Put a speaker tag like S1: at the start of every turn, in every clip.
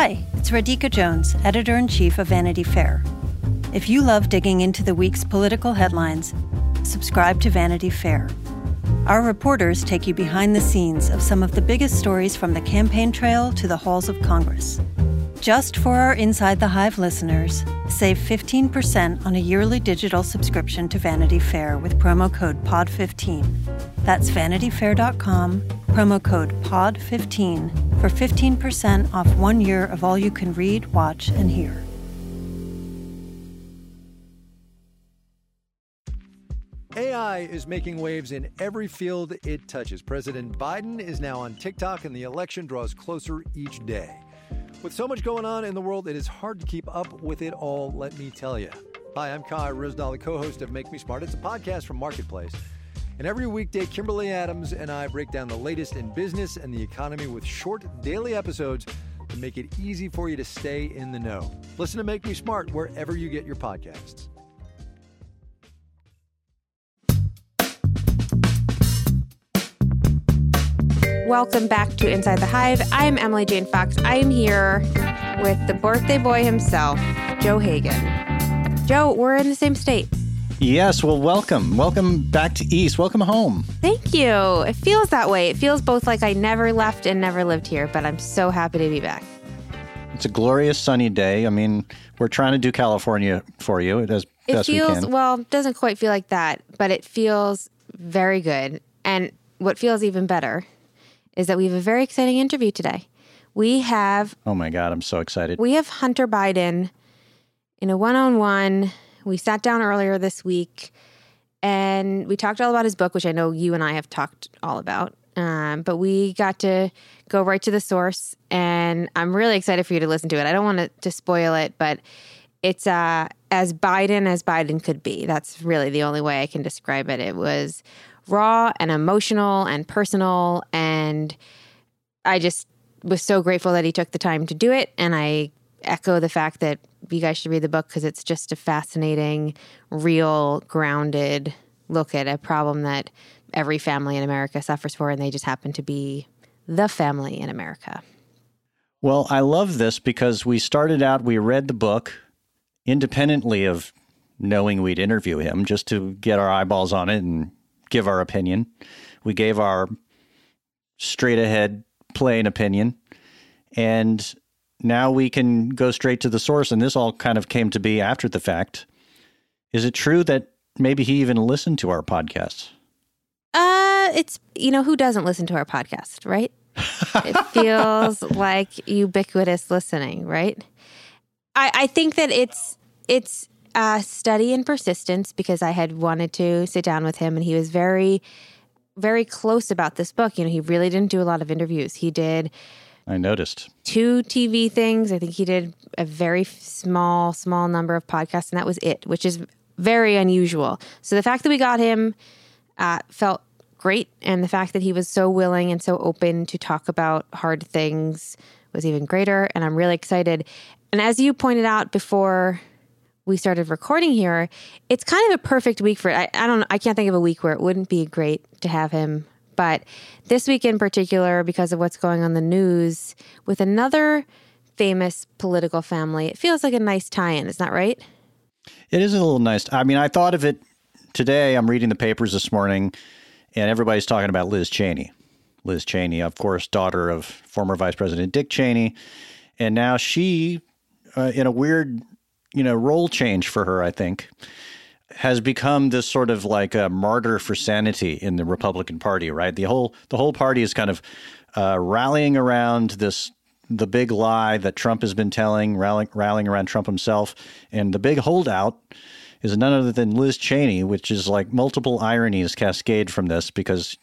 S1: Hi, it's Radhika Jones, Editor-in-Chief of Vanity Fair. If you love digging into the week's political headlines, subscribe to Vanity Fair. Our reporters take you behind the scenes of some of the biggest stories from the campaign trail to the halls of Congress. Just for our Inside the Hive listeners, save 15% on a yearly digital subscription to Vanity Fair with promo code POD15. That's vanityfair.com, promo code POD15 for 15% off 1 year of all you can read, watch, and hear.
S2: AI is making waves in every field it touches. President Biden is now on TikTok, and the election draws closer each day. With so much going on in the world, it is hard to keep up with it all, let me tell you. Hi, I'm Kai Ryssdal, the co-host of Make Me Smart. It's a podcast from Marketplace. And every weekday, Kimberly Adams and I break down the latest in business and the economy with short daily episodes to make it easy for you to stay in the know. Listen to Make Me Smart wherever you get your podcasts.
S3: Welcome back to Inside the Hive. I am Emily Jane Fox. I am here with the birthday boy himself, Joe Hagan. Joe, we're in the same state.
S4: Yes, well, welcome. Welcome back to East. Welcome home.
S3: Thank you. It feels that way. It feels both like I never left and never lived here, but I'm so happy to be back.
S4: It's a glorious sunny day. I mean, we're trying to do California for you as best we can.
S3: Well, it doesn't quite feel like that, but it feels very good. And what feels even better is that we have a very exciting interview today. We have...
S4: Oh my God, I'm so excited.
S3: We have Hunter Biden in a one-on-one. We sat down earlier this week and we talked all about his book, which I know you and I have talked all about. But we got to go right to the source, and I'm really excited for you to listen to it. I don't want to spoil it, but it's as Biden could be. That's really the only way I can describe it. It was raw and emotional and personal, and I just was so grateful that he took the time to do it. And I echo the fact that you guys should read the book because it's just a fascinating, real, grounded look at a problem that every family in America suffers for, and they just happen to be the family in America.
S4: Well, I love this because we read the book independently of knowing we'd interview him, just to get our eyeballs on it and give our opinion. We gave our straight ahead plain opinion, and now we can go straight to the source. And this all kind of came to be after the fact. Is it true that maybe he even listened to our podcasts?
S3: It's, who doesn't listen to our podcast, right? It feels like ubiquitous listening, right? I think that it's a study in persistence, because I had wanted to sit down with him, and he was very, very close about this book. He really didn't do a lot of interviews. He did,
S4: I noticed, 2
S3: TV things. I think he did a very small number of podcasts, and that was it, which is very unusual. So the fact that we got him felt great, and the fact that he was so willing and so open to talk about hard things was even greater, and I'm really excited. And as you pointed out before we started recording here, it's kind of a perfect week for it. I can't think of a week where it wouldn't be great to have him. But this week in particular, because of what's going on in the news with another famous political family, it feels like a nice tie-in. Isn't that right?
S4: It is a little nice. I mean, I thought of it today. I'm reading the papers this morning, and everybody's talking about Liz Cheney. Liz Cheney, of course, daughter of former Vice President Dick Cheney. And now she, in a weird, role change for her, I think, has become this sort of like a martyr for sanity in the Republican Party, right? The whole party is kind of rallying around the big lie that Trump has been telling, rallying around Trump himself. And the big holdout is none other than Liz Cheney, which is like multiple ironies cascade from this because,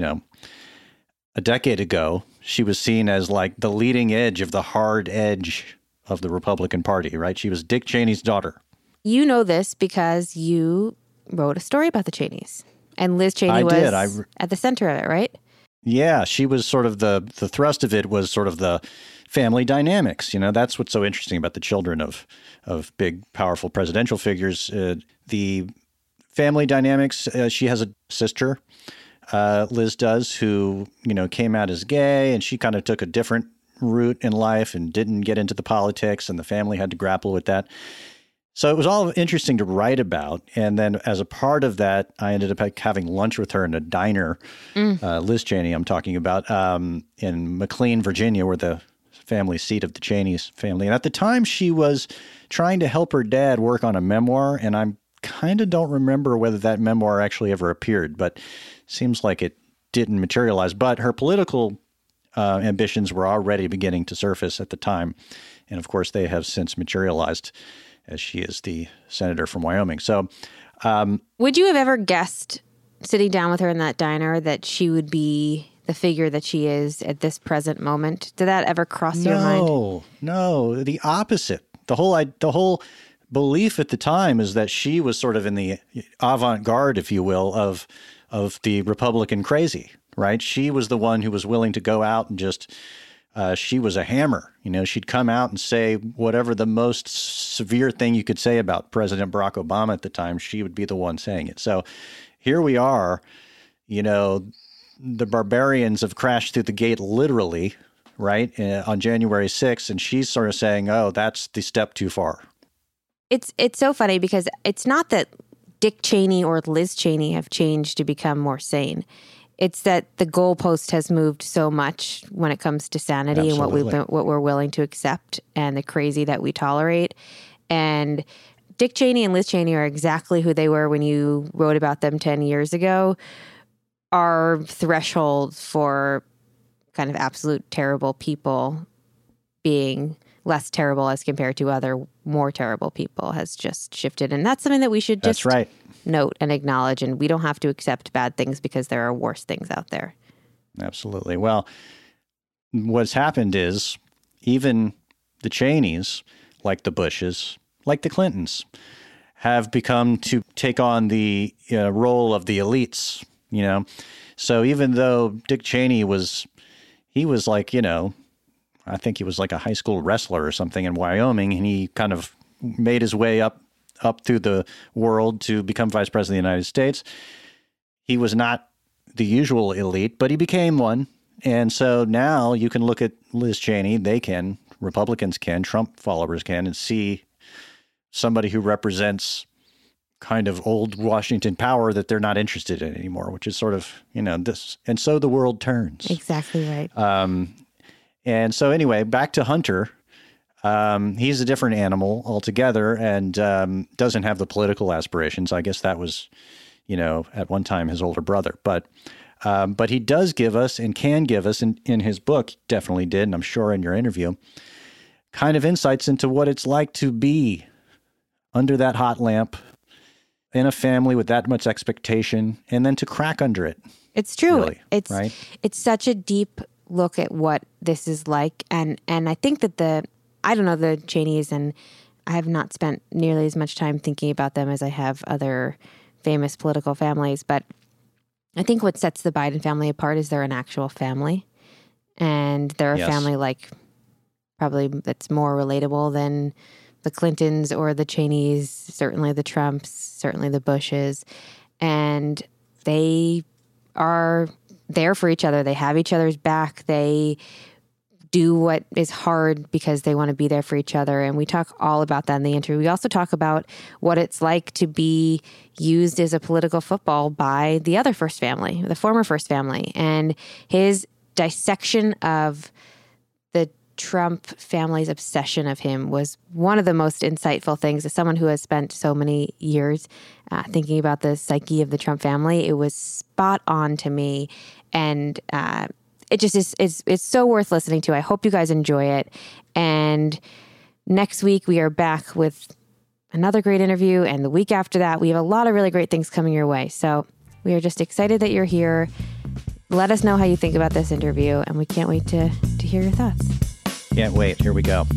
S4: a decade ago, she was seen as like the leading edge of the hard edge of the Republican Party, right? She was Dick Cheney's daughter.
S3: You know this because you wrote a story about the Cheneys. And Liz Cheney was at the center of it, right?
S4: Yeah, she was sort of the thrust of it was sort of the family dynamics. That's what's so interesting about the children of big, powerful presidential figures. The family dynamics, she has a sister, Liz does, who, came out as gay, and she kind of took a different route in life and didn't get into the politics, and the family had to grapple with that. So it was all interesting to write about. And then as a part of that, I ended up having lunch with her in a diner, Liz Cheney I'm talking about, in McLean, Virginia, where the family seat of the Cheney's family. And at the time, she was trying to help her dad work on a memoir, and I kind of don't remember whether that memoir actually ever appeared, but seems like it didn't materialize. But her political ambitions were already beginning to surface at the time. And of course, they have since materialized, as she is the senator from Wyoming. So,
S3: would you have ever guessed, sitting down with her in that diner, that she would be the figure that she is at this present moment? Did that ever cross your mind?
S4: No, the opposite. The whole belief at the time is that she was sort of in the avant-garde, if you will, of the Republican crazy, right? She was the one who was willing to go out and just she was a hammer. She'd come out and say whatever the most severe thing you could say about President Barack Obama at the time, she would be the one saying it. So here we are, the barbarians have crashed through the gate literally, right, on January 6th, and she's sort of saying, oh, that's the step too far.
S3: It's so funny because it's not that Dick Cheney or Liz Cheney have changed to become more sane. It's that the goalpost has moved so much when it comes to sanity
S4: Absolutely.
S3: and what we're willing to accept and the crazy that we tolerate. And Dick Cheney and Liz Cheney are exactly who they were when you wrote about them 10 years ago. Our threshold for kind of absolute terrible people being less terrible as compared to other more terrible people has just shifted. And that's something that we should just note and acknowledge. And we don't have to accept bad things because there are worse things out there.
S4: Absolutely. Well, what's happened is even the Cheneys, like the Bushes, like the Clintons, have become to take on the role of the elites, So even though Dick Cheney was like, I think he was like a high school wrestler or something in Wyoming, and he kind of made his way up through the world to become vice president of the United States. He was not the usual elite, but he became one. And so now you can look at Liz Cheney, Republicans can, Trump followers can, and see somebody who represents kind of old Washington power that they're not interested in anymore, which is sort of, this. And so the world turns.
S3: Exactly right.
S4: And so anyway, back to Hunter. He's a different animal altogether and doesn't have the political aspirations. I guess that was, at one time his older brother. But he does give us and can give us, in his book, definitely did, and I'm sure in your interview, kind of insights into what it's like to be under that hot lamp in a family with that much expectation and then to crack under it.
S3: It's true.
S4: Really, right?
S3: It's such a deep look at what this is like. And I think that I don't know the Cheneys, and I have not spent nearly as much time thinking about them as I have other famous political families. But I think what sets the Biden family apart is they're an actual family. And they're a family like probably that's more relatable than the Clintons or the Cheneys, certainly the Trumps, certainly the Bushes. And they are there for each other. They have each other's back. They do what is hard because they want to be there for each other. And we talk all about that in the interview. We also talk about what it's like to be used as a political football by the other first family, the former first family, and his dissection of the Trump family's obsession of him was one of the most insightful things. As someone who has spent so many years thinking about the psyche of the Trump family, it was spot on to me. And it just is, it's so worth listening to. I hope you guys enjoy it. And next week we are back with another great interview. And the week after that, we have a lot of really great things coming your way. So we are just excited that you're here. Let us know how you think about this interview. And we can't wait to hear your thoughts.
S4: Can't wait. Here we go.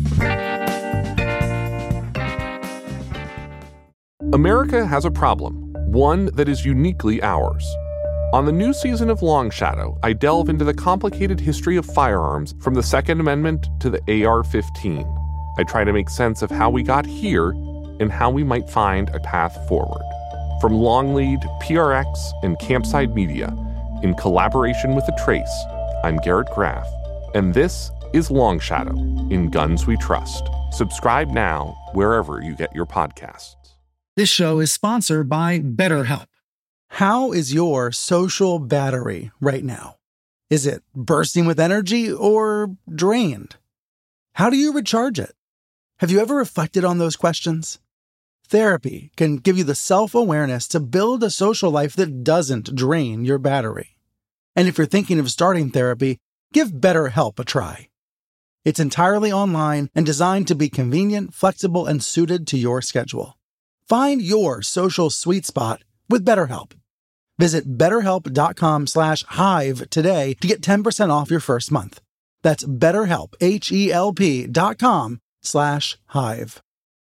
S5: America has a problem, one that is uniquely ours. On the new season of Long Shadow, I delve into the complicated history of firearms from the Second Amendment to the AR-15. I try to make sense of how we got here and how we might find a path forward. From Longlead, PRX, and Campside Media, in collaboration with The Trace, I'm Garrett Graff, and this is Long Shadow in Guns We Trust. Subscribe now wherever you get your podcasts.
S6: This show is sponsored by BetterHelp. How is your social battery right now? Is it bursting with energy or drained? How do you recharge it? Have you ever reflected on those questions? Therapy can give you the self-awareness to build a social life that doesn't drain your battery. And if you're thinking of starting therapy, give BetterHelp a try. It's entirely online and designed to be convenient, flexible, and suited to your schedule. Find your social sweet spot with BetterHelp. Visit BetterHelp.com/Hive today to get 10% off your first month. That's BetterHelp, HELP.com/Hive.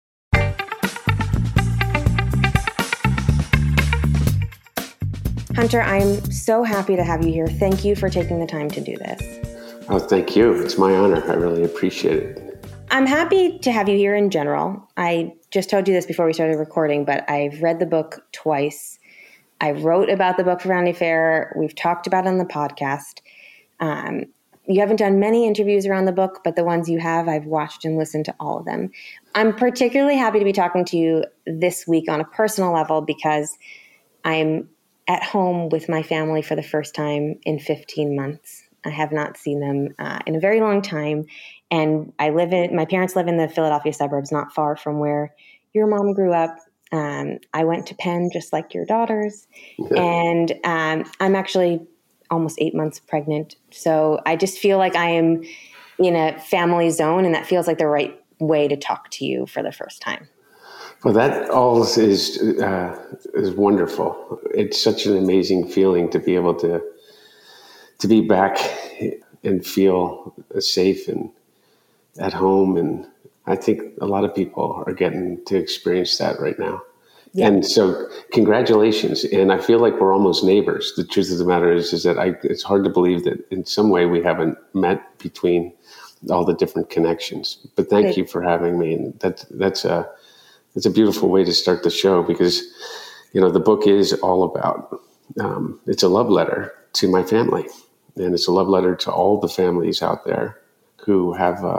S3: Hunter, I'm so happy to have you here. Thank you for taking the time to do this.
S7: Oh, thank you. It's my honor. I really appreciate it.
S3: I'm happy to have you here in general. I just told you this before we started recording, but I've read the book twice. I wrote about the book for Vanity Fair. We've talked about it on the podcast. You haven't done many interviews around the book, but the ones you have, I've watched and listened to all of them. I'm particularly happy to be talking to you this week on a personal level because I'm at home with my family for the first time in 15 months. I have not seen them in a very long time. And my parents live in the Philadelphia suburbs, not far from where your mom grew up. I went to Penn just like your daughters. Yeah. And I'm actually almost 8 months pregnant. So I just feel like I am in a family zone, and that feels like the right way to talk to you for the first time.
S7: Well, that all is wonderful. It's such an amazing feeling to be able to be back and feel safe and at home. And I think a lot of people are getting to experience that right now. Yeah. And so congratulations. And I feel like we're almost neighbors. The truth of the matter is that it's hard to believe that in some way we haven't met between all the different connections. But thank you for having me. And that's a beautiful way to start the show because, the book is all about, it's a love letter to my family. And it's a love letter to all the families out there who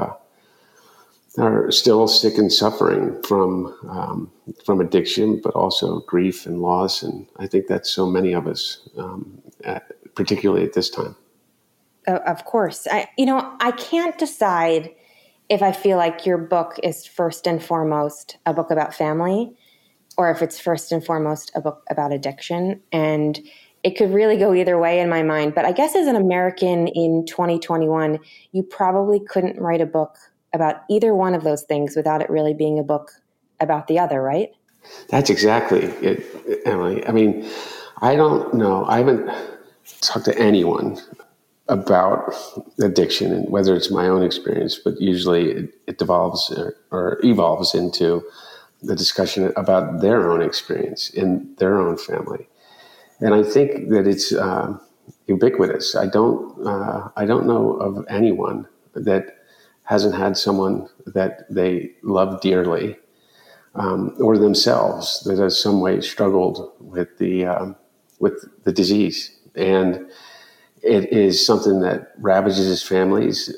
S7: are still sick and suffering from addiction, but also grief and loss. And I think that's so many of us, particularly at this time.
S3: Of course. I can't decide if I feel like your book is first and foremost a book about family or if it's first and foremost a book about addiction. And it could really go either way in my mind. But I guess as an American in 2021, you probably couldn't write a book about either one of those things without it really being a book about the other, right?
S7: That's exactly it, Emily. I mean, I don't know. I haven't talked to anyone about addiction and whether it's my own experience, but usually it devolves or evolves into the discussion about their own experience in their own family. And I think that it's ubiquitous. I don't know of anyone that hasn't had someone that they love dearly or themselves that has some way struggled with the disease. And it is something that ravages families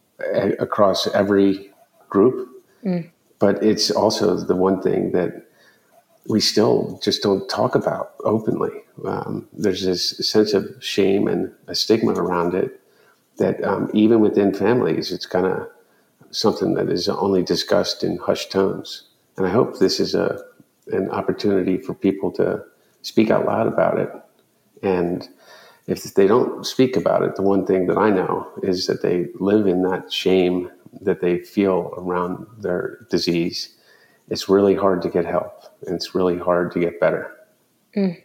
S7: across every group. Mm. But it's also the one thing that we still just don't talk about openly. There's this sense of shame and a stigma around it that even within families, it's kind of something that is only discussed in hushed tones. And I hope this is an opportunity for people to speak out loud about it. And if they don't speak about it, the one thing that I know is that they live in that shame that they feel around their disease. It's really hard to get help, and it's really hard to get better.
S3: Mm.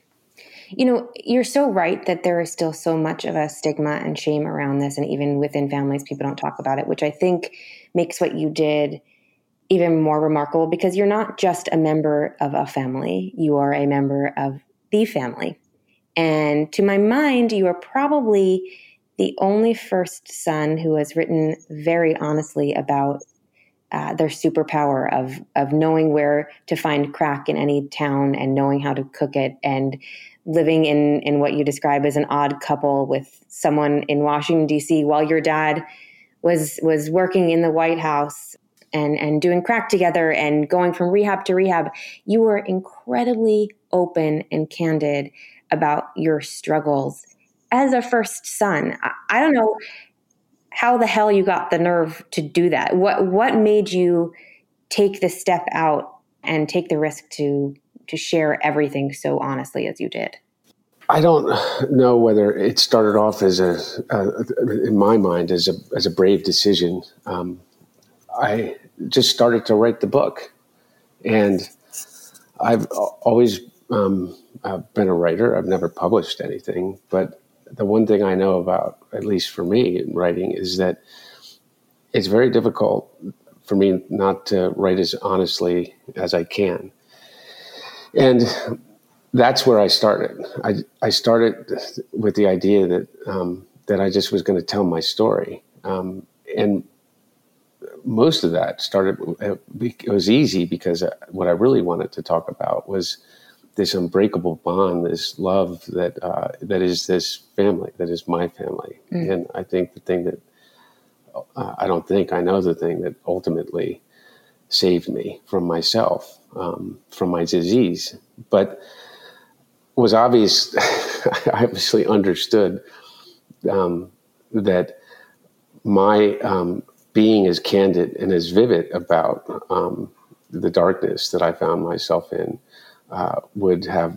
S3: You're so right that there is still so much of a stigma and shame around this, and even within families, people don't talk about it, which I think makes what you did even more remarkable because you're not just a member of a family, you are a member of the family. And to my mind, you are probably the only first son who has written very honestly about their superpower of knowing where to find crack in any town and knowing how to cook it and living in what you describe as an odd couple with someone in Washington, D.C. while your dad was working in the White House and doing crack together and going from rehab to rehab, you were incredibly open and candid about your struggles as a first son. I don't know how the hell you got the nerve to do that. What made you take the step out and take the risk to share everything so honestly as you did?
S7: I don't know whether it started off as in my mind, as a brave decision. I just started to write the book, and I've always been a writer. I've never published anything, but the one thing I know about, at least for me in writing, is that it's very difficult for me not to write as honestly as I can. And that's where I started. I started with the idea that I just was going to tell my story. And most of that started, it was easy because what I really wanted to talk about was this unbreakable bond, this love that is this family, that is my family. And I think the thing that, I know the thing that ultimately saved me from myself, from my disease, but was obvious. I obviously understood that my being as candid and as vivid about the darkness that I found myself in would have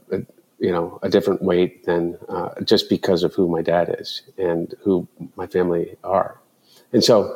S7: a different weight than just because of who my dad is and who my family are. And so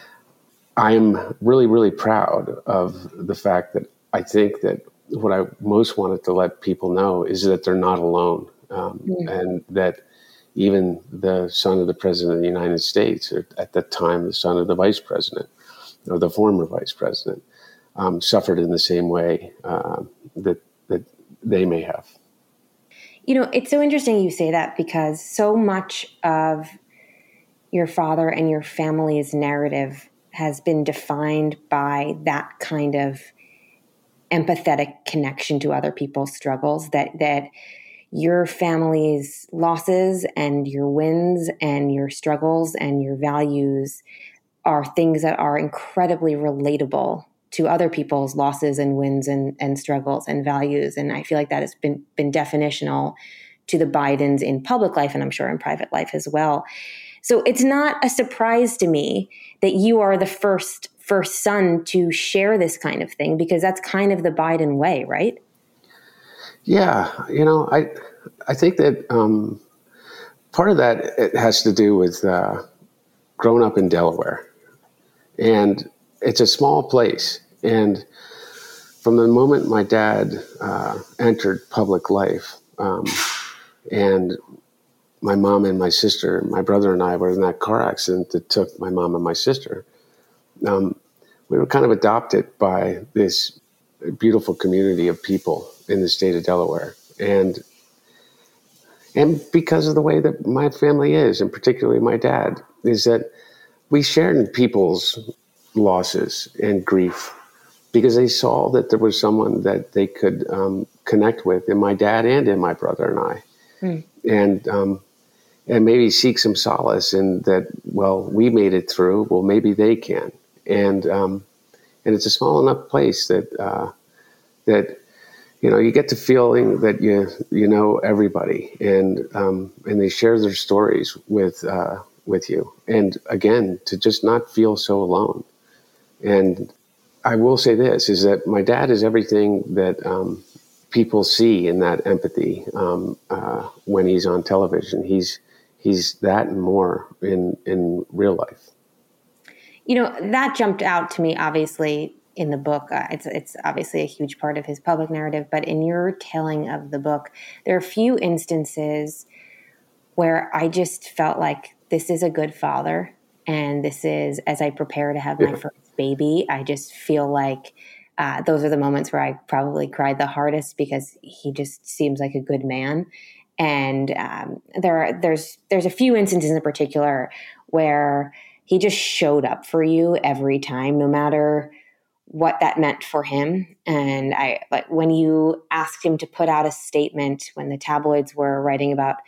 S7: I'm really, really proud of the fact that I think that what I most wanted to let people know is that they're not alone, and that even the son of the president of the United States, or at that time the son of the vice president, or the former vice president, suffered in the same way that they may have.
S3: You know, it's so interesting you say that, because so much of your father and your family's narrative has been defined by that kind of empathetic connection to other people's struggles, that your family's losses and your wins and your struggles and your values are things that are incredibly relatable to other people's losses and wins and struggles and values. And I feel like that has been definitional to the Bidens in public life, and I'm sure in private life as well. So it's not a surprise to me that you are the first son to share this kind of thing, because that's kind of the Biden way, right?
S7: Yeah, I think that part of that, it has to do with growing up in Delaware, and it's a small place. And from the moment my dad entered public life, and my mom and my sister, my brother and I were in that car accident that took my mom and my sister, we were kind of adopted by this beautiful community of people in the state of Delaware. And because of the way that my family is, and particularly my dad, is that we shared in people's losses and grief because they saw that there was someone that they could connect with in my dad and in my brother and I. And maybe seek some solace in that, well, we made it through, well, maybe they can. And it's a small enough place that you get the feeling that you know everybody, and they share their stories with you. And again, to just not feel so alone. And I will say this, is that my dad is everything that people see in that empathy when he's on television. He's that and more in real life.
S3: You know, that jumped out to me, obviously, in the book. It's obviously a huge part of his public narrative, but in your telling of the book, there are a few instances where I just felt like this is a good father. And this is, as I prepare to have my first baby, I just feel like those are the moments where I probably cried the hardest, because he just seems like a good man. And there's a few instances in particular where he just showed up for you every time, no matter what that meant for him. And when you asked him to put out a statement when the tabloids were writing about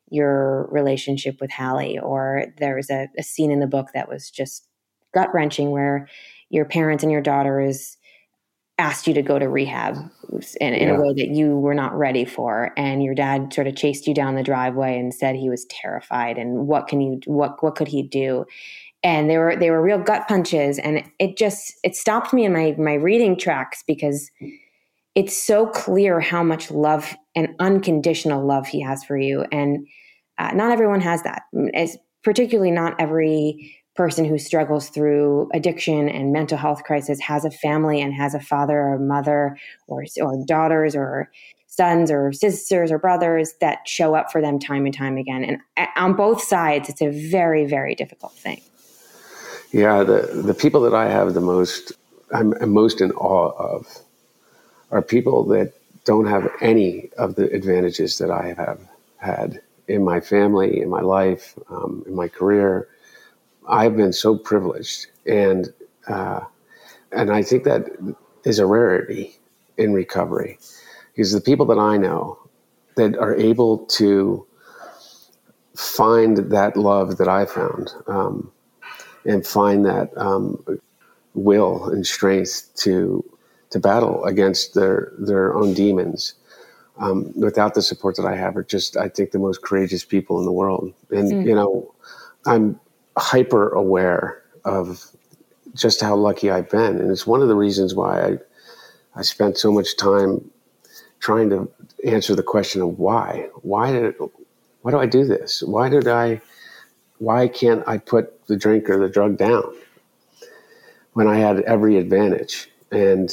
S3: your relationship with Hallie. Or there was a scene in the book that was just gut-wrenching where your parents and your daughters asked you to go to rehab in a way that you were not ready for. And your dad sort of chased you down the driveway and said he was terrified. And what could he do? And they were real gut punches. And it stopped me in my reading tracks, because it's so clear how much love and unconditional love he has for you. And not everyone has that. It's particularly not every person who struggles through addiction and mental health crisis has a family and has a father or mother or daughters or sons or sisters or brothers that show up for them time and time again. And on both sides, it's a very, very difficult thing.
S7: Yeah, the people that I have I'm most in awe of are people that don't have any of the advantages that I have had in my family, in my life, in my career. I've been so privileged, and I think that is a rarity in recovery, because the people that I know that are able to find that love that I found, and find that will and strength to battle against their own demons, without the support that I have, are just, I think, the most courageous people in the world. And I'm hyper aware of just how lucky I've been. And it's one of the reasons why I spent so much time trying to answer the question of why do I do this? Why can't I put the drink or the drug down when I had every advantage? And,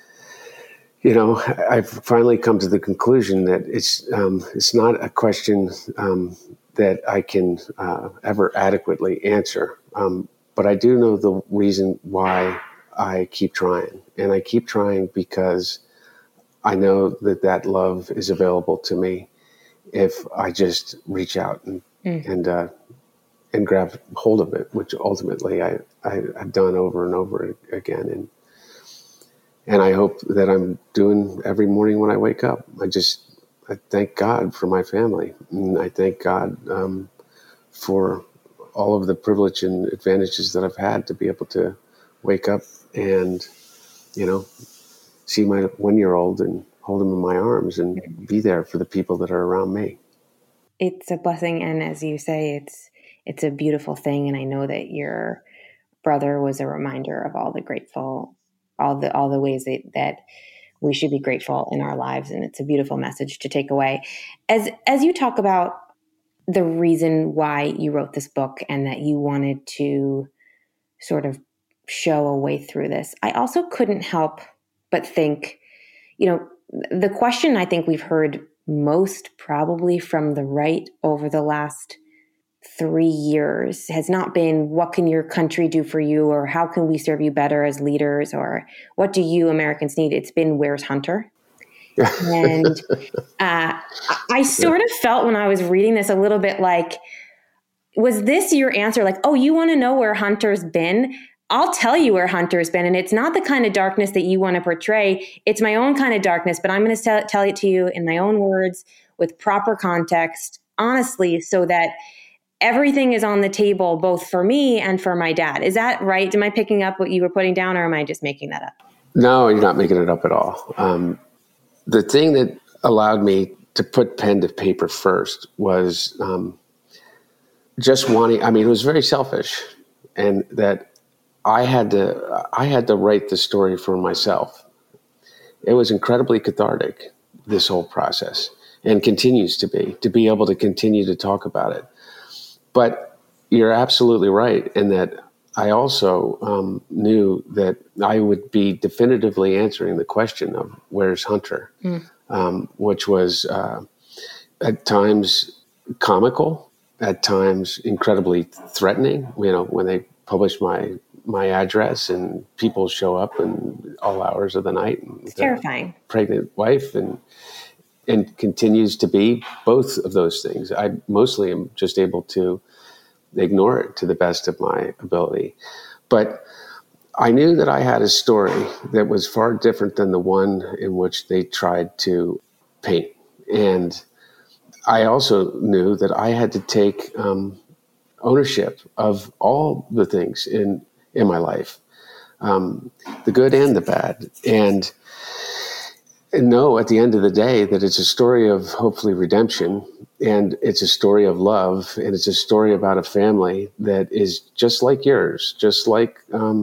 S7: I've finally come to the conclusion that it's not a question that I can ever adequately answer. But I do know the reason why I keep trying. And I keep trying because I know that love is available to me if I just reach out and grab hold of it, which ultimately I've done over and over again. And I hope that I'm doing every morning when I wake up. I thank God for my family. And I thank God for all of the privilege and advantages that I've had to be able to wake up and, see my 1-year-old and hold him in my arms and be there for the people that are around me.
S3: It's a blessing. And as you say, it's a beautiful thing. And I know that your brother was a reminder of all the ways that we should be grateful in our lives. And it's a beautiful message to take away. As you talk about the reason why you wrote this book and that you wanted to sort of show a way through this, I also couldn't help but think, the question I think we've heard most probably from the right over the last 3 years has not been, what can your country do for you? Or how can we serve you better as leaders? Or what do you Americans need? It's been, where's Hunter? And I sort of felt when I was reading this a little bit like, was this your answer? Like, oh, you want to know where Hunter's been? I'll tell you where Hunter's been. And it's not the kind of darkness that you want to portray. It's my own kind of darkness, but I'm going to tell it to you in my own words with proper context, honestly, so that everything is on the table, both for me and for my dad. Is that right? Am I picking up what you were putting down, or am I just making that up?
S7: No, you're not making it up at all. The thing that allowed me to put pen to paper first was just wanting, it was very selfish, and that I had to write the story for myself. It was incredibly cathartic, this whole process, and continues to be able to continue to talk about it. But you're absolutely right in that I also knew that I would be definitively answering the question of where's Hunter, which was at times comical, at times incredibly threatening. When they published my address and people show up in all hours of the night.
S3: It's terrifying.
S7: Pregnant wife and continues to be both of those things. I mostly am just able to ignore it to the best of my ability. But I knew that I had a story that was far different than the one in which they tried to paint. And I also knew that I had to take ownership of all the things in my life, the good and the bad, and know at the end of the day that it's a story of hopefully redemption, and it's a story of love, and it's a story about a family that is just like yours, just like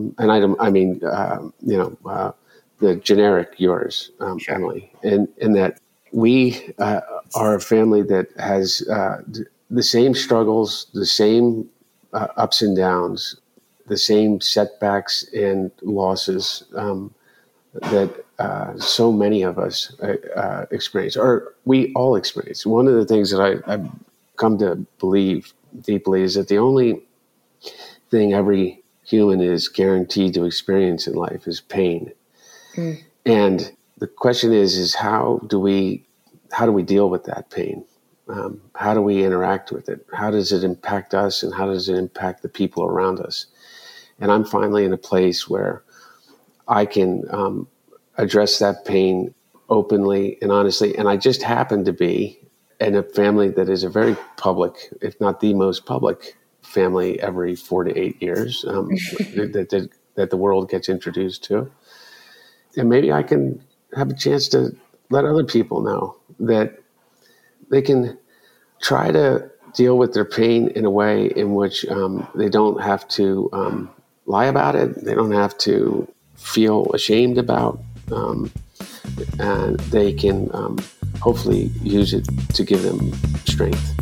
S7: the generic yours,
S3: Sure.
S7: Emily, and that we are a family that has the same struggles, the same ups and downs, the same setbacks and losses that so many of us experience, or we all experience. One of the things that I've come to believe deeply is that the only thing every human is guaranteed to experience in life is pain. And the question is how do we deal with that pain? How do we interact with it? How does it impact us, and how does it impact the people around us? And I'm finally in a place where I can address that pain openly and honestly. And I just happen to be in a family that is a very public, if not the most public family every 4 to 8 years that the world gets introduced to. And maybe I can have a chance to let other people know that they can try to deal with their pain in a way in which they don't have to lie about it. They don't have to feel ashamed about, and they can hopefully use it to give them strength.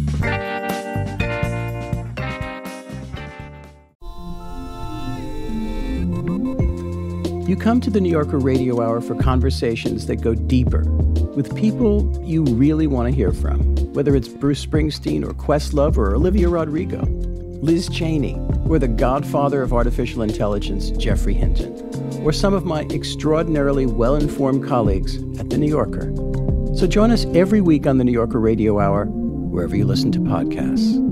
S8: You come to the New Yorker Radio Hour for conversations that go deeper with people you really want to hear from, whether it's Bruce Springsteen or Questlove or Olivia Rodrigo, Liz Cheney, or the godfather of artificial intelligence, Geoffrey Hinton, or some of my extraordinarily well-informed colleagues at The New Yorker. So join us every week on the New Yorker Radio Hour, wherever you listen to podcasts.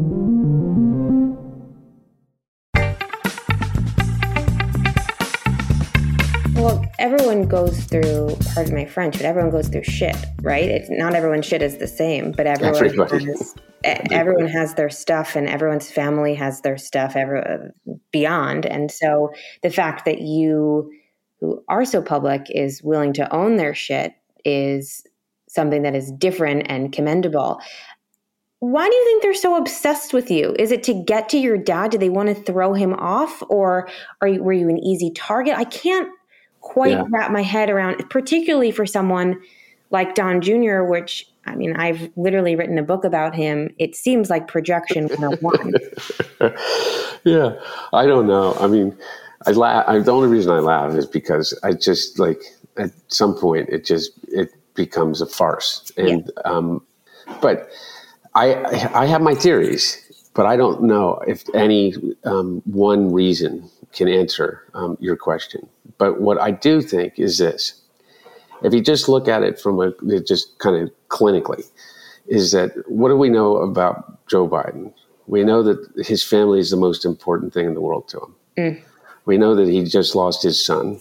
S3: Well, everyone goes through, pardon my French, but everyone goes through shit, right? It's not everyone's shit is the same, but everyone has their stuff, and everyone's family has their stuff beyond. And so the fact that you, who are so public, is willing to own their shit is something that is different and commendable. Why do you think they're so obsessed with you? Is it to get to your dad? Do they want to throw him off, or were you an easy target? I can't quite wrap my head around, particularly for someone like Don Jr., which, I mean, I've literally written a book about him. It seems like projection 101.
S7: Yeah, I don't know. I mean, I laugh. The only reason I laugh is because I just, like, at some point it becomes a farce. And but I have my theories, but I don't know if any one reason can answer your question. But what I do think is this: if you just look at it from just kind of clinically, is that what do we know about Joe Biden? We know that his family is the most important thing in the world to him. We know that he just lost his son,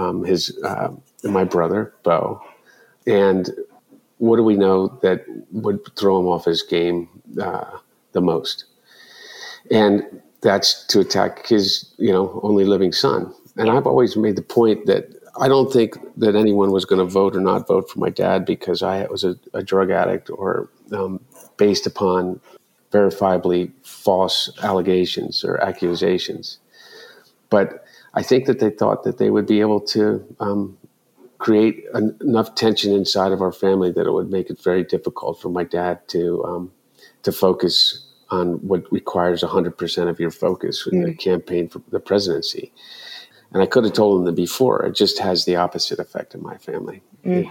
S7: my brother, Beau. And what do we know that would throw him off his game the most? And that's to attack his, only living son. And I've always made the point that I don't think that anyone was going to vote or not vote for my dad because I was a drug addict or based upon verifiably false allegations or accusations. But I think that they thought that they would be able to create enough tension inside of our family that it would make it very difficult for my dad to focus on what requires 100% of your focus in the campaign for the presidency. And I could have told him that before. It just has the opposite effect in my family.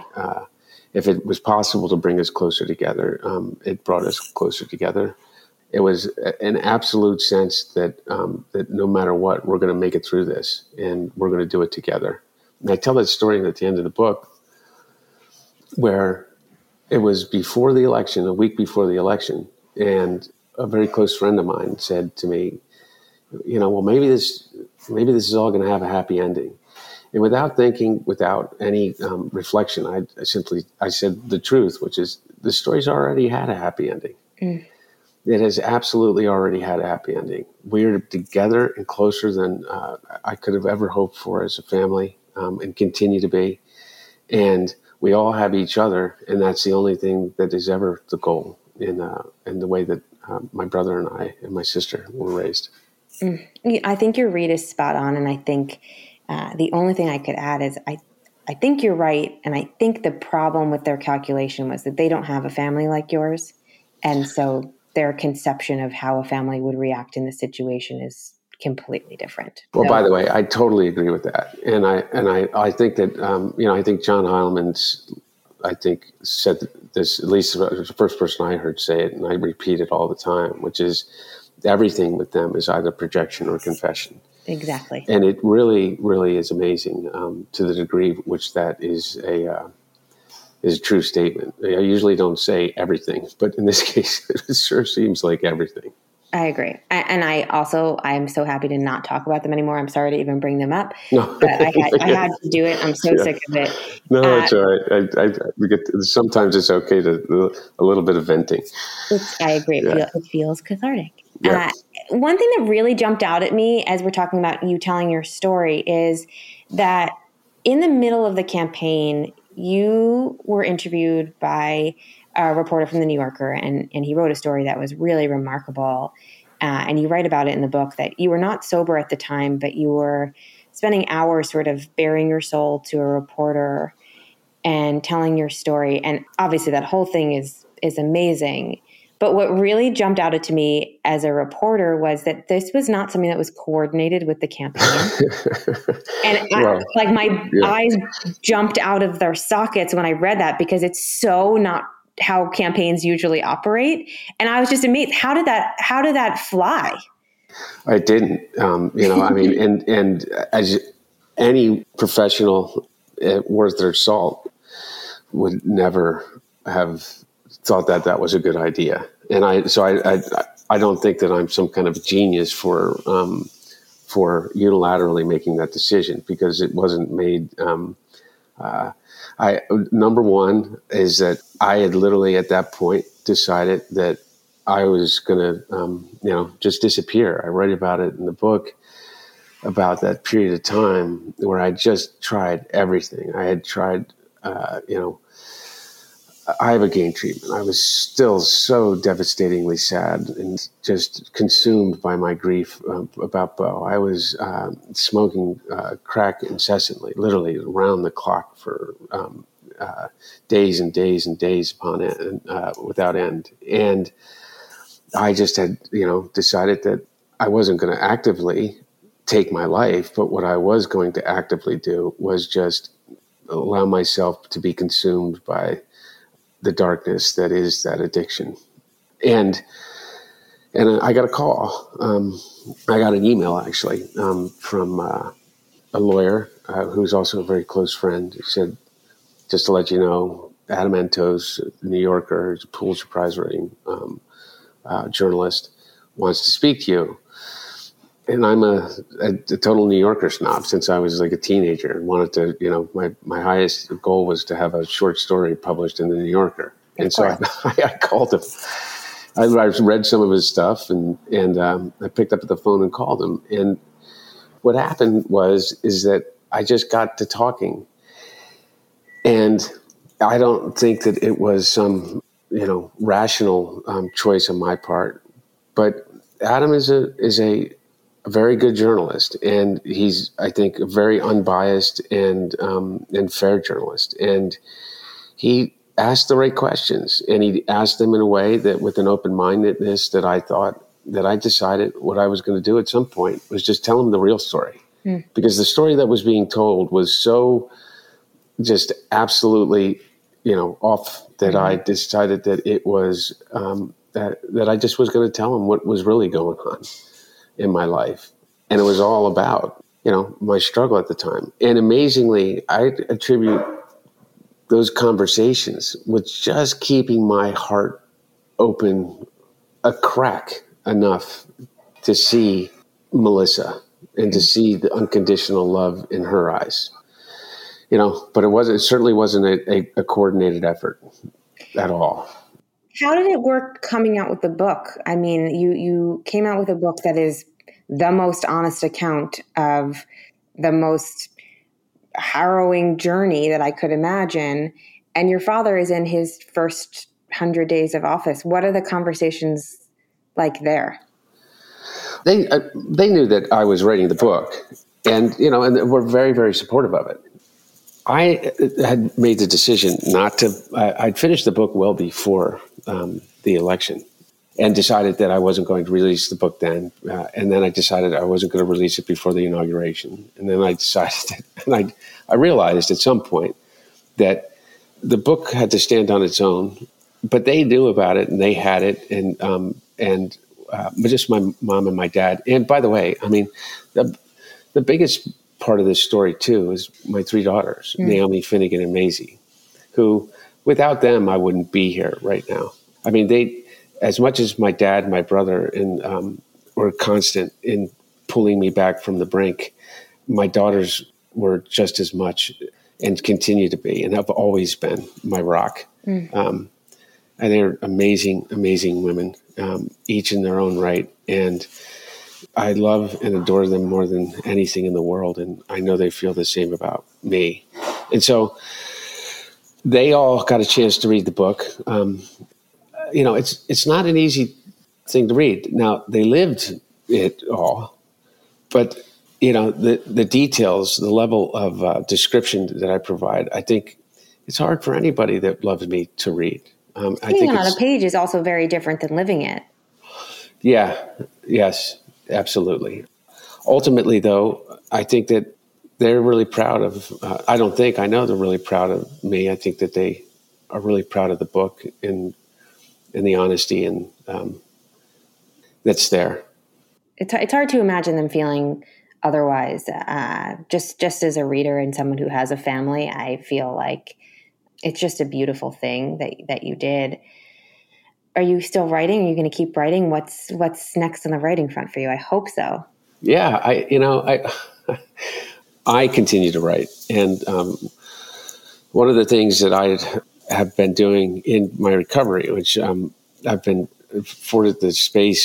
S7: If it was possible to bring us closer together, it brought us closer together. It was an absolute sense that that no matter what, we're going to make it through this, and we're going to do it together. And I tell that story at the end of the book, where it was before the election, a week before the election, and a very close friend of mine said to me, well, maybe this is all going to have a happy ending. And without thinking, without any reflection, I said the truth, which is the story's already had a happy ending. It has absolutely already had a happy ending. We're together and closer than I could have ever hoped for as a family, and continue to be. And we all have each other, and that's the only thing that is ever the goal in the way that my brother and I and my sister were raised.
S3: I think your read is spot on, and I think the only thing I could add is I think you're right, and I think the problem with their calculation was that they don't have a family like yours, and so their conception of how a family would react in this situation is completely different.
S7: Well, by the way, I totally agree with that, and I think that I think John Heileman's said this, at least the first person I heard say it, and I repeat it all the time, which is everything with them is either projection or confession.
S3: Exactly.
S7: And it really, really is amazing to the degree which that is a true statement. I usually don't say everything, but in this case, it sure seems like everything.
S3: I agree. And I'm so happy to not talk about them anymore. I'm sorry to even bring them up.
S7: No.
S3: But I had to do it. I'm so sick of it.
S7: No, it's all right. Sometimes it's okay to a little bit of venting.
S3: I agree.
S7: Yeah.
S3: It feels cathartic.
S7: Yeah.
S3: One thing that really jumped out at me as we're talking about you telling your story is that in the middle of the campaign, you were interviewed by a reporter from the New Yorker, and he wrote a story that was really remarkable. And you write about it in the book that you were not sober at the time, but you were spending hours sort of bearing your soul to a reporter and telling your story. And obviously that whole thing is amazing. But what really jumped out to me as a reporter was that this was not something that was coordinated with the campaign. And my eyes jumped out of their sockets when I read that, because it's so not how campaigns usually operate. And I was just amazed. How did that fly?
S7: I didn't, and as any professional worth their salt would never have thought that was a good idea. And I don't think that I'm some kind of genius for unilaterally making that decision, because it wasn't made. Number one is that I had literally at that point decided that I was going to, just disappear. I write about it in the book, about that period of time where I just tried everything. I had tried, Ibogaine treatment. I was still so devastatingly sad and just consumed by my grief about Bo. I was smoking crack incessantly, literally around the clock for days and days and days upon end, without end. And I just had, decided that I wasn't going to actively take my life, but what I was going to actively do was just allow myself to be consumed by the darkness that is that addiction. And I got a call. I got an email, actually, from a lawyer who's also a very close friend. He said, just to let you know, Adam Entos, New Yorker, who's a Pulitzer Prize-winning journalist, wants to speak to you. And I'm a total New Yorker snob since I was like a teenager, and wanted to, my highest goal was to have a short story published in the New Yorker. And so I called him. I read some of his stuff, and I picked up the phone and called him. And what happened is that I just got to talking. And I don't think that it was some, rational choice on my part, but Adam is a very good journalist, and he's, I think, a very unbiased and fair journalist. And he asked the right questions, and he asked them in a way that, with an open-mindedness, that I thought, that I decided what I was going to do at some point was just tell him the real story. Because the story that was being told was so just absolutely, off, that I decided that it was, that I just was going to tell him what was really going on in my life. And it was all about, my struggle at the time. And amazingly, I attribute those conversations with just keeping my heart open a crack enough to see Melissa and to see the unconditional love in her eyes. But it certainly wasn't a coordinated effort at all.
S3: How did it work coming out with the book? I mean, you came out with a book that is the most honest account of the most harrowing journey that I could imagine. And your father is in his first 100 days of office. What are the conversations like there?
S7: They knew that I was writing the book, and were very, very supportive of it. I had made the decision not to. I'd finished the book well before the election, and decided that I wasn't going to release the book then. And then I decided I wasn't going to release it before the inauguration. And then I decided, and I realized at some point that the book had to stand on its own. But they knew about it, and they had it, and just my mom and my dad. And by the way, I mean, the biggest part of this story too is my three daughters, Naomi, Finnegan, and Maisie, who without them I wouldn't be here right now. I mean, they, as much as my dad and my brother were constant in pulling me back from the brink, my daughters were just as much and continue to be, and have always been my rock. And they're amazing, amazing women, each in their own right. And I love and adore them more than anything in the world, and I know they feel the same about me. And so they all got a chance to read the book. It's not an easy thing to read. Now, they lived it all, but the details, the level of description that I provide, I think it's hard for anybody that loves me to read.
S3: Seeing it on a page is also very different than living it.
S7: Yeah. Yes. Absolutely. Ultimately, though, I think that they're really proud of, I know they're really proud of me. I think that they are really proud of the book and the honesty and that's there.
S3: It's hard to imagine them feeling otherwise. Just as a reader and someone who has a family, I feel like it's just a beautiful thing that you did. Are you still writing? Are you going to keep writing? What's next on the writing front for you? I hope so.
S7: Yeah, I continue to write, and one of the things that I have been doing in my recovery, which I've been afforded the space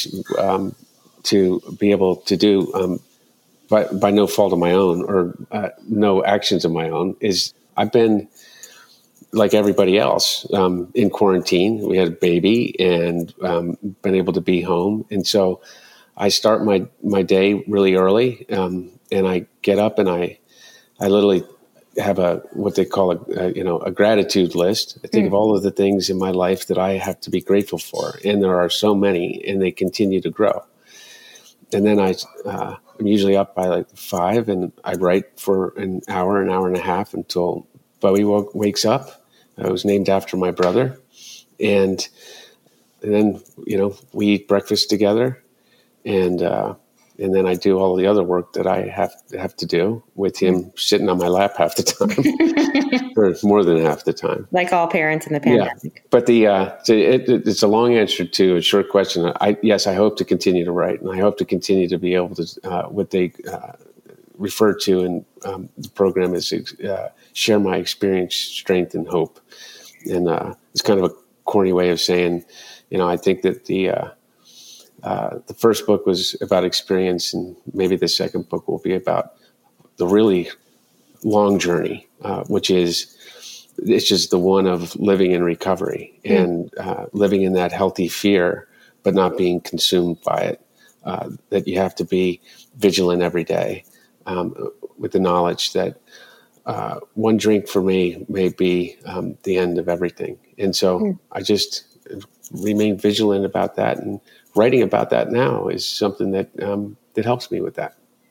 S7: to be able to do by no fault of my own or no actions of my own, is I've been, like everybody else, in quarantine. We had a baby and been able to be home. And so I start my day really early, and I get up and I literally have what they call a gratitude list. I think of all of the things in my life that I have to be grateful for. And there are so many, and they continue to grow. And then I'm usually up by like 5, and I write for an hour and a half until Bowie wakes up. I was named after my brother. And then, we eat breakfast together. And then I do all the other work that I have to do with him sitting on my lap half the time, or more than half the time.
S3: Like all parents in the pandemic.
S7: Yeah. But it's a long answer to a short question. Yes, I hope to continue to write, and I hope to continue to be able to, what they refer to in the program is share my experience, strength, and hope. And it's kind of a corny way of saying, I think that the first book was about experience, and maybe the second book will be about the really long journey, which it's just the one of living in recovery and living in that healthy fear, but not being consumed by it. That you have to be vigilant every day, with the knowledge that one drink for me may be the end of everything. And so I just remain vigilant about that, and writing about that now is something that helps me with that.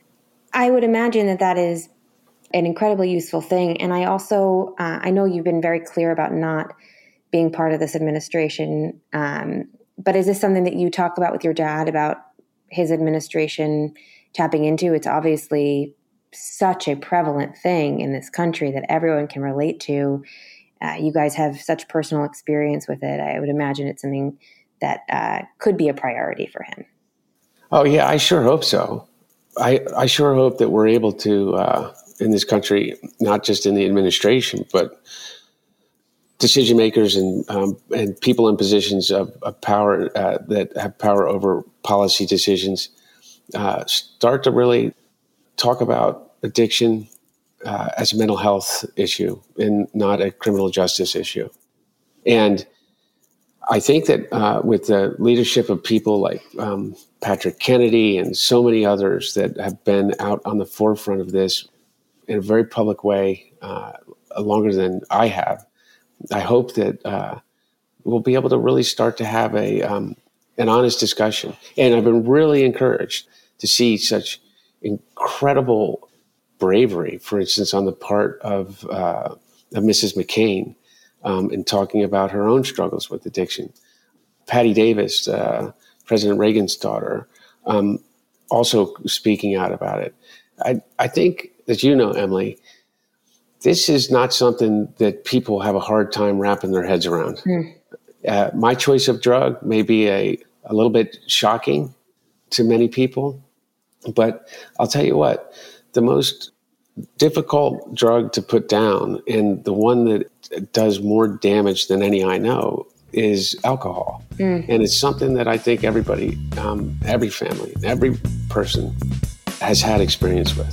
S3: I would imagine that is an incredibly useful thing. And I also, I know you've been very clear about not being part of this administration, but is this something that you talk about with your dad, about his administration tapping into? It's obviously such a prevalent thing in this country that everyone can relate to. You guys have such personal experience with it. I would imagine it's something that could be a priority for him.
S7: Oh, yeah, I sure hope so. I sure hope that we're able to, in this country, not just in the administration, but decision makers and people in positions of power that have power over policy decisions start to really talk about addiction as a mental health issue and not a criminal justice issue. And I think that with the leadership of people like Patrick Kennedy and so many others that have been out on the forefront of this in a very public way longer than I have, I hope that we'll be able to really start to have an honest discussion. And I've been really encouraged to see such incredible bravery, for instance, on the part of Mrs. McCain in talking about her own struggles with addiction. Patty Davis, President Reagan's daughter, also speaking out about it. I think, as you know, Emily, this is not something that people have a hard time wrapping their heads around. My choice of drug may be a little bit shocking to many people, but I'll tell you what, the most difficult drug to put down and the one that does more damage than any I know is alcohol. And it's something that I think everybody, every family, every person has had experience with.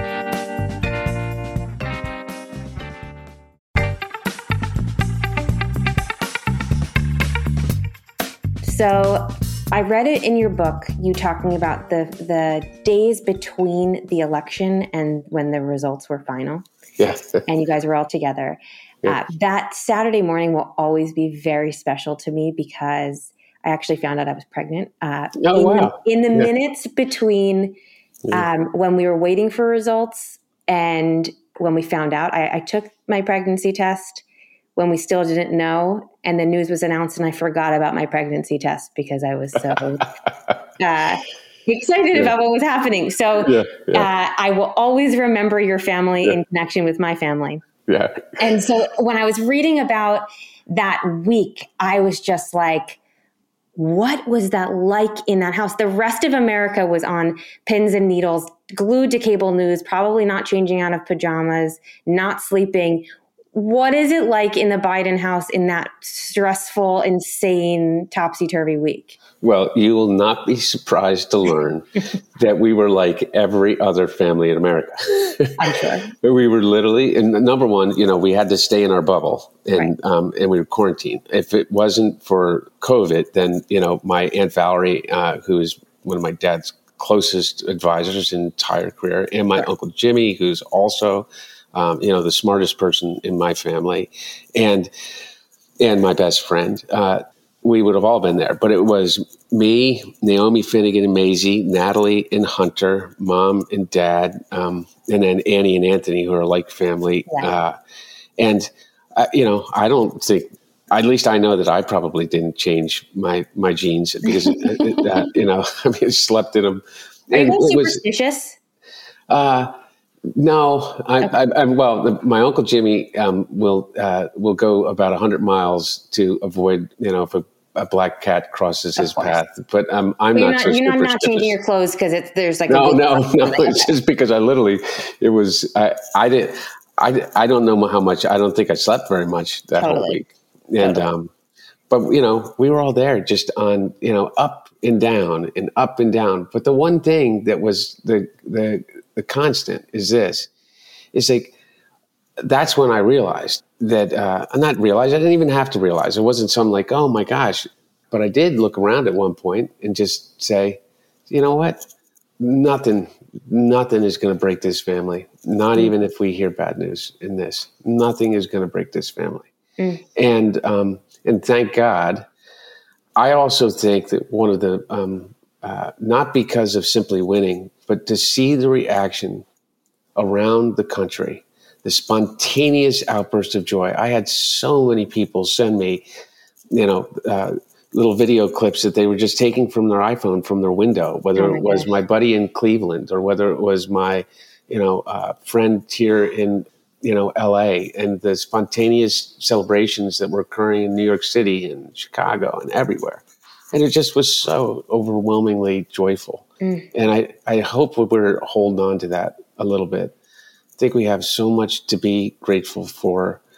S3: So I read it in your book, you talking about the days between the election and when the results were final.
S7: Yeah.
S3: And you guys were all together. Yeah. That Saturday morning will always be very special to me because I actually found out I was pregnant. In the minutes between when we were waiting for results and when we found out, I took my pregnancy test when we still didn't know, and the news was announced, and I forgot about my pregnancy test because I was so excited about what was happening. So I will always remember your family in connection with my family.
S7: Yeah.
S3: And so when I was reading about that week, I was just like, what was that like in that house? The rest of America was on pins and needles, glued to cable news, probably not changing out of pajamas, not sleeping. What is it like in the Biden house in that stressful, insane, topsy-turvy week?
S7: Well, you will not be surprised to learn that we were like every other family in America.
S3: I'm sure.
S7: We were literally, and number one, we had to stay in our bubble and we were quarantined. If it wasn't for COVID, then, my Aunt Valerie, who is one of my dad's closest advisors in entire career, and my Uncle Jimmy, who's also the smartest person in my family, and my best friend, we would have all been there. But it was me, Naomi Finnegan and Maisie, Natalie and Hunter, Mom and Dad, and then Annie and Anthony, who are like family. Yeah. I don't think, at least I know that I probably didn't change my genes because, I slept in them.
S3: Are you superstitious?
S7: No, my Uncle Jimmy will go about 100 miles to avoid, if a black cat crosses his path. But I'm not so superstitious. You're not
S3: changing your clothes because there's like
S7: no. It's just because I don't know how much. I don't think I slept very much that whole week. And but we were all there just on up and down and up and down. But the one thing that was the constant is like, that's when I realized that, I didn't even have to realize. It wasn't some like, oh my gosh, but I did look around at one point and just say, you know what? Nothing is going to break this family. Not even if we hear bad news in this, nothing is going to break this family. And thank God. I also think that one of the, not because of simply winning, but to see the reaction around the country, the spontaneous outburst of joy. I had so many people send me, little video clips that they were just taking from their iPhone from their window, whether it was my buddy in Cleveland or whether it was my, friend here in, LA, and the spontaneous celebrations that were occurring in New York City and Chicago and everywhere. And it just was so overwhelmingly joyful. And I hope we're holding on to that a little bit. I think we have so much to be grateful for.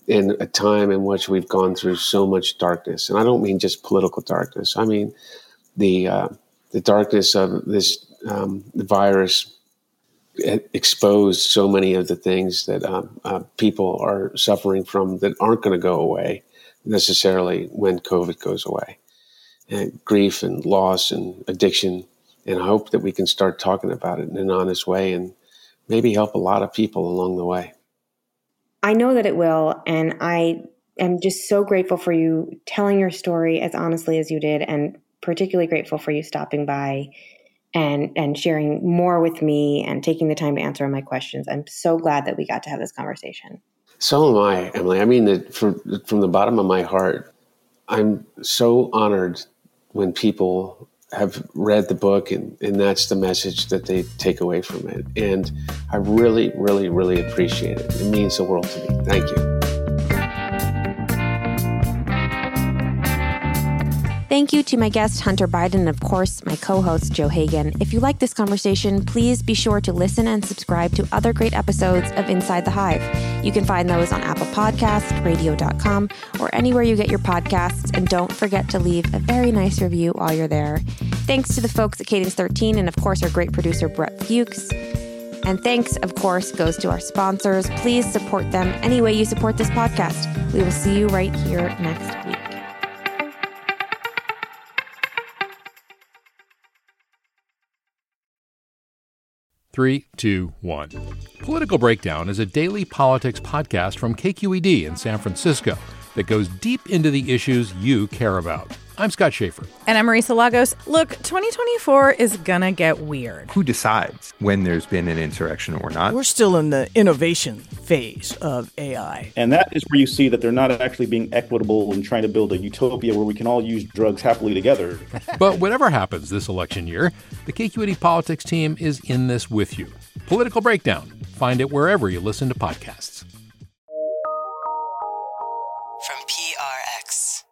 S7: in a time in which we've gone through so much darkness. And I don't mean just political darkness. I mean the darkness of this virus exposed so many of the things that people are suffering from that aren't going to go away necessarily when COVID goes away. And grief and loss and addiction. And I hope that we can start talking about it in an honest way and maybe help a lot of people along the way.
S3: I know that it will, and I am just so grateful for you telling your story as honestly as you did, and particularly grateful for you stopping by and sharing more with me and taking the time to answer my questions. I'm so glad that we got to have this conversation.
S7: So am I, Emily. I mean, from the bottom of my heart, I'm so honored when people have read the book and that's the message that they take away from it. And I really, really, really appreciate it. It means the world to me. Thank you.
S3: Thank you to my guest, Hunter Biden, and of course, my co-host, Joe Hagan. If you like this conversation, please be sure to listen and subscribe to other great episodes of Inside the Hive. You can find those on Apple Podcasts, radio.com, or anywhere you get your podcasts. And don't forget to leave a very nice review while you're there. Thanks to the folks at Cadence 13 and, of course, our great producer, Brett Fuchs. And thanks, of course, goes to our sponsors. Please support them any way you support this podcast. We will see you right here next week.
S9: 3, 2, 1. Political Breakdown is a daily politics podcast from KQED in San Francisco that goes deep into the issues you care about. I'm Scott Schaefer.
S10: And I'm Marisa Lagos. Look, 2024 is gonna get weird.
S11: Who decides when there's been an insurrection or not?
S12: We're still in the innovation phase of AI.
S13: And that is where you see that they're not actually being equitable and trying to build a utopia where we can all use drugs happily together.
S9: But whatever happens this election year, the KQED politics team is in this with you. Political Breakdown. Find it wherever you listen to podcasts.
S14: From PRX.